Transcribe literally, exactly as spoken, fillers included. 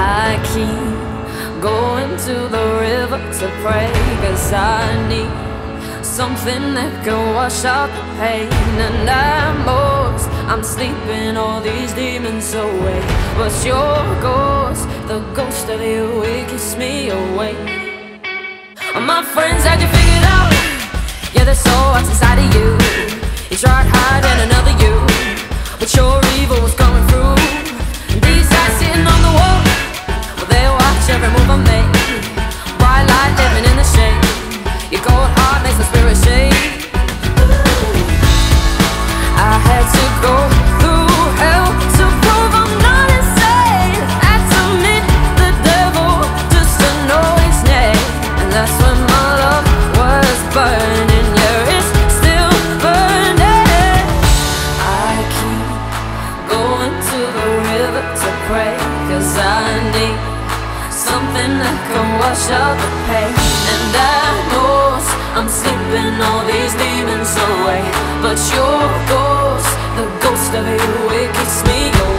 I keep going to the river to pray, 'cause I need something that can wash out the pain. And at most, I'm sleeping all these demons away, but your ghost, the ghost of you, it keeps me awake. My friends had you figured out. Yeah, they saw what's inside of you. You tried hiding another you, but your evil was coming through. These guys sitting on the wall, well, they watch every move I make. Bright light living in the shade. Your cold heart makes my spirit shake. I had to go through hell to prove I'm not insane. Had to meet the devil just to know his name. And that's when my love was burning. Yeah, it's still burning. I keep going to the river to pray, 'cause I need something that can wash out the pain. And I know I'm sleeping all these demons away, but your ghost, the ghost of you, it keeps me away.